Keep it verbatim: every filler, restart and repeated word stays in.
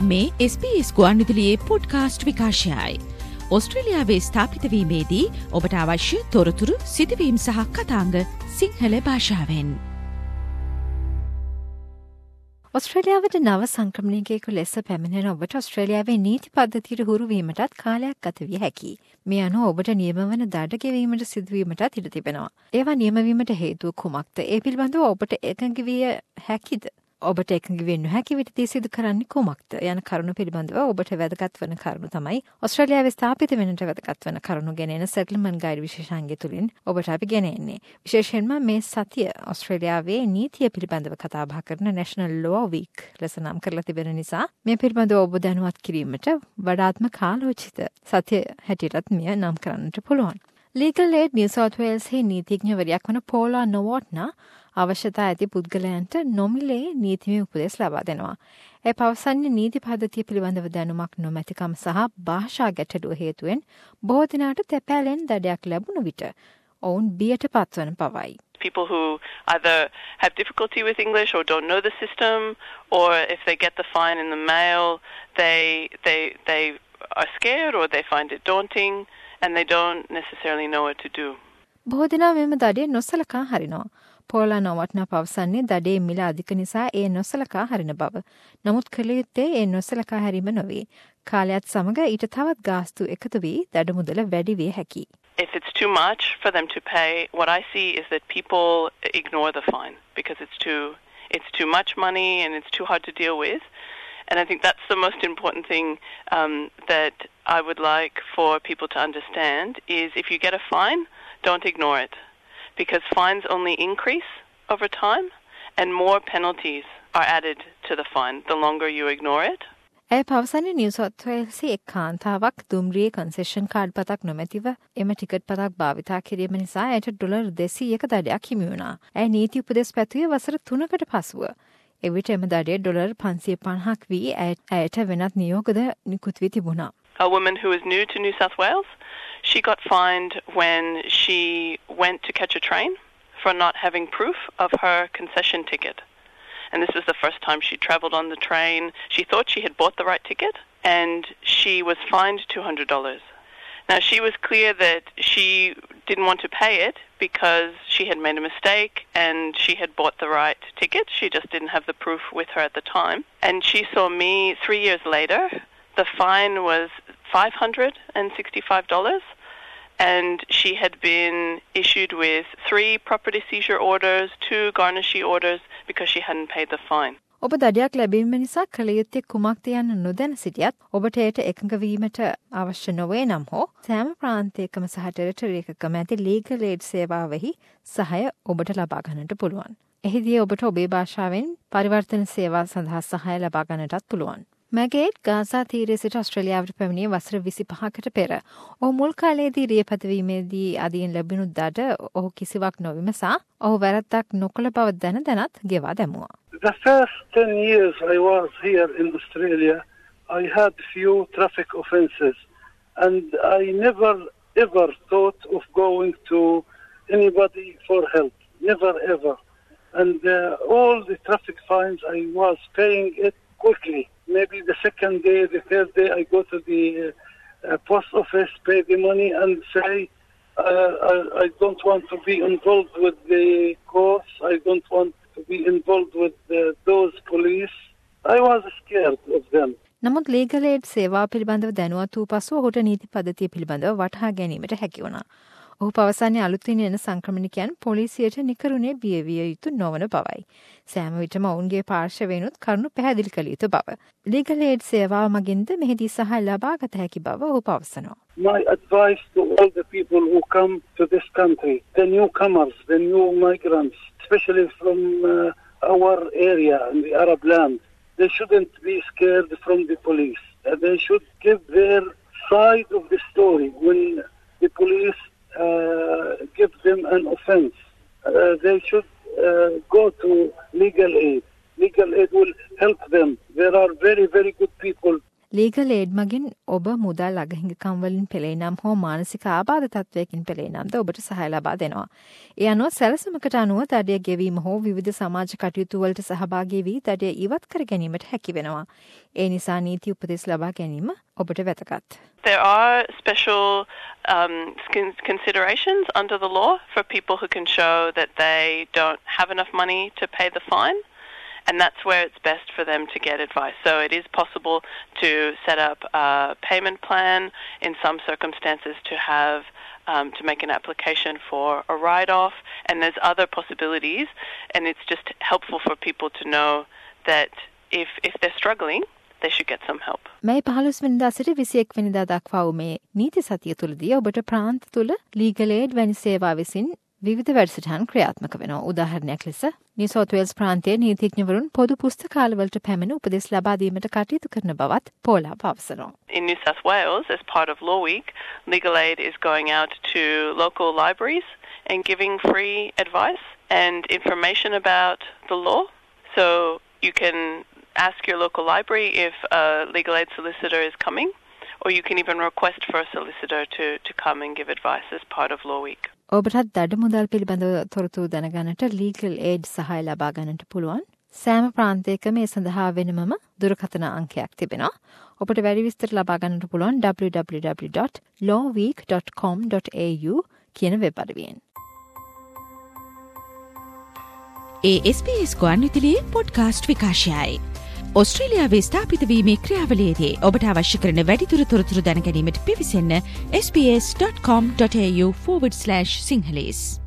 මේ S B S ගුවන්විදුලියේ podcast විකාශයයි. ඔස්ට්‍රේලියාවේ ස්ථාපිත වීමේදී ඔබට අවශ්‍ය තොරතුරු සිදුවීම් සහ කතාංග සිංහල භාෂාවෙන්. ඔස්ට්‍රේලියාවට නව සංක්‍රමණිකයෙකු ලෙස පැමිණෙන ඔබට ඔස්ට්‍රේලියාවේ නීති පද්ධතියට හුරු වීමටත් කාලයක් ගත විය හැකියි. මේ අනුව ඔබට නියම වන දඩ ගෙවීමට සිදුවීමටත් ඉඩ තිබෙනවා. ඒවා නියම වීමට හේතුව කුමක්ද? ඒ පිළිබඳව ඔබට එකඟ විය හැකිද? ඔබට එකඟ වෙන්න නොහැකි විටදී සිදු කරන්නේ කුමක්ද යන කරුණු පිළිබඳව ඔබට වැදගත් වන කරුණු තමයි ඔස්ට්‍රේලියාවේ ස්ථාපිත වෙනට වැදගත් වන කරුණු ගෙනෙන සෙටල්මන්ට් ගයිඩ් විශේෂාංගය තුලින් ඔබට අපි ගෙනෙන්නේ. විශේෂයෙන්ම මේ සතිය ඔස්ට්‍රේලියාවේ නීතිය පිළිබඳව කතා බහ කරන National Law Week ලෙස නම් කරලා තිබෙන නිසා මේ පිළිබඳව ඔබ දැනුවත් කිරීමට වඩාත්ම කාලෝචිත සතිය හැටියටත් මෙය නම් කරන්නට පුළුවන්. Legal Aid New South Wales හි නීතිඥවරයෙක් වන පෝලා නොවොට්නා අවශ්‍යතා ඇති පුද්ගලයන්ට නොමිලේ නීතිමය උපදෙස් ලබා දෙනවා. ඒ පවසන්නේ නීති පද්ධතිය පිළිබඳව දැනුමක් නොමැතිකම සහ භාෂා ගැටලුව හේතුවෙන් බොහෝ දිනාට තැපෑලෙන් දඩයක් ලැබුණු විට ඔවුන් බියට පත්වන පවයි. People who either have difficulty with English or don't know the system, or if they get the fine in the mail, they they they are scared or they find it daunting and they don't necessarily know what to do. බොහෝ දිනා මෙම දඩේ නොසලකා හරිනවා. පෝලා නොවට්නා පවසන්නේ දඩේ මිල අධික නිසා ඒ නොසලකා හරින බව. නමුත් කළ යුත්තේ ඒ නොසලකා හැරීම නොවේ. කාලයත් සමග ඊට තවත් ගාස්තු එකතු වී දඩ මුදල වැඩි විය හැකියි. If it's too much for them to pay, what I see is that people ignore the fine because it's too it's too much money and it's too hard to deal with. And I think that's the most important thing um, that I would like for people to understand is if you get a fine, don't ignore it. Because fines only increase over time and more penalties are added to the fine the longer you ignore it. ඒ පවසන්නේ New south වේල්සි එක් කාන්තාවක් දුම්රියේ කන්සෙෂන් card පතක් නොමැතිව එම ticket පතක් භාවිතා කිරීම නිසා ඇයට dollar දෙසීයක දඩයක් හිමි වුණා. ඇය නීති උපදෙස් පැතුවේ වසර තුනකට පසුව. එවිට එම දඩය ඩොලර් පන්සිය පනහක් වී ඇයට වෙනත් නියෝගද නිකුත් වී තිබුණා. A woman who was new to New South Wales, she got fined when she went to catch a train for not having proof of her concession ticket. And this was the first time she travelled on the train. She thought she had bought the right ticket and she was fined two hundred dollars. Now, she was clear that she didn't want to pay it because she had made a mistake and she had bought the right ticket. She just didn't have the proof with her at the time. And she saw me three years later. The fine was five hundred sixty-five dollars and she had been issued with three property seizure orders, two garnishee orders because she hadn't paid the fine. ඔබ දඩයක් ලැබීම නිසා කළ යුත්තේ කුමක්ද යන්න නොදැන සිටියත් ඔබට එයට එකඟ වීමට අවශ්‍ය නොවේ නම් හෝ සෑම ප්‍රාන්තයකම සහ ටෙරිටරි එකකම ඇති ලීගල් ඒඩ් සේවාවෙහි සහාය ඔබට ලබා ගන්නට පුළුවන්. එහිදී ඔබට ඔබේ භාෂාවෙන් පරිවර්තන සේවා සඳහා සහාය ලබා ගන්නටත් පුළුවන්. මැගේට් ගාසා තීරයේ සිට ඔස්ට්‍රේලියාවට පැමිණියේ වසර විසිපහකට පෙර. ඔහු මුල් කාලයේදී රියපදවීමේදී අදින් ලැබුණු දඩ ඔහු කිසිවක් නොවිමසා ඔහු වැරද්දක් නොකළ බව දැන දැනත් ගෙවා දැමුවා. The first ten years I was here in Australia, I had few traffic offences and I never ever thought of going to anybody for help. Never ever. And uh, all the traffic fines I was paying it quickly. Maybe the second day, the third day, I go to the uh, post office, pay the money, and say, uh, I, I don't want to be involved with the courts. I don't want to be involved with uh, those police. I was scared of them. නමුත් legal aid සේවා පිළිබඳව දැනුවත් වූ පසු ඔහුට නීති පද්ධතිය පිළිබඳව වටහා ගැනීමට හැකි වුණා. ඔහු පවසන්නේ අලුතින් එන සංක්‍රමණිකයන් පොලිසියට නිකරුණේ බියවිය යුතු නොවන බවයි. සෑම විටම ඔවුන්ගේ පාර්ශවයෙන්ුත් කරුණු පැහැදිලි කළ යුතු බව. ලීගල් ඒඩ් සේවාව මගින්ද මෙහිදී සහාය ලබා ගත හැකි බව ඔහු පවසනවා. My advice to all the people who come to this country, the newcomers, the new migrants, especially from uh, our area in the Arab land, they shouldn't be scared from the police. Uh, they should give their side of the story when the police uh, give them an offense. Uh, they should uh, go to legal aid. Legal aid will help them. There are very, very good people. Legal aid මගින් ඔබ මුදල් අගහිඟකම් වලින් පෙළේ නම් හෝ මානසික ආබාධ තත්වයකින් පෙළේ නම්ද ඔබට සහාය ලබා දෙනවා. ඒ අනුව සැලසුමකට අනුව දඩය ගෙවීම හෝ විවිධ සමාජ කටයුතු වලට සහභාගී වී දඩය ඉවත් කර ගැනීමට හැකි වෙනවා. ඒ නිසා නීති උපදෙස් ලබා ගැනීම ඔබට වැදගත්. There are special um, considerations under the law for people who can show that they don't have enough money to pay the fine. And that's where it's best for them to get advice. So it is possible to set up a payment plan, in some circumstances to have um, to make an application for a write-off, and there's other possibilities. And it's just helpful for people to know that if if they're struggling, they should get some help. මේ පහළොස් වෙනිදා සිට විසිඑක් වෙනිදා දක්වා වූ මේ නීති සතිය තුළදී ඔබට ප්‍රාන්ත තුළ ලීගල් ඒඩ් වැනි සේවා විසින් විවිධ වැඩසටහන් ක්‍රියාත්මක වෙනවා. උදාහරණයක් ලෙස නිව් සවුත් වේල්ස් ප්‍රාන්තයේ නීතිඥවරුන් පොදු පුස්තකාලවලට පැමිණ උපදෙස් ලබා දීමට කටයුතු කරන බවත් පෝලා පවසනවා. In New South Wales, as part of Law Week, Legal Aid is going out to local libraries and giving free advice and information about the law. So you can ask your local library if a legal aid solicitor is coming, or you can even request for a solicitor to, to come and give advice as part of Law Week. ඔබටත් දඩ මුදල් පිළිබඳව තොරතුරු දැනගන්නට legal aid සහාය ලබා ගන්නට පුළුවන්. සෑම ප්‍රාන්තයක මේ සඳහා වෙනමම දුරකථන අංකයක් තිබෙනවා. ඔබට වැඩි විස්තර ලබා ගන්නට පුළුවන් double-u double-u double-u dot law week dot com dot a u කියන වෙබ් අඩවියෙන්. ඒ එස් බී එස් ගුවන්විදුලියේ පොඩ්කාස්ට් විකාශයයි. ඔස්ට්‍රේලියාවේ ස්ථාපිත වීමේ ක්‍රියාවලියේදී ඔබට අවශ්‍ය කරන වැඩිදුර තොරතුරු දැන ගැනීමට පිවිසෙන්න s b s dot com dot a u forward slash sinhalese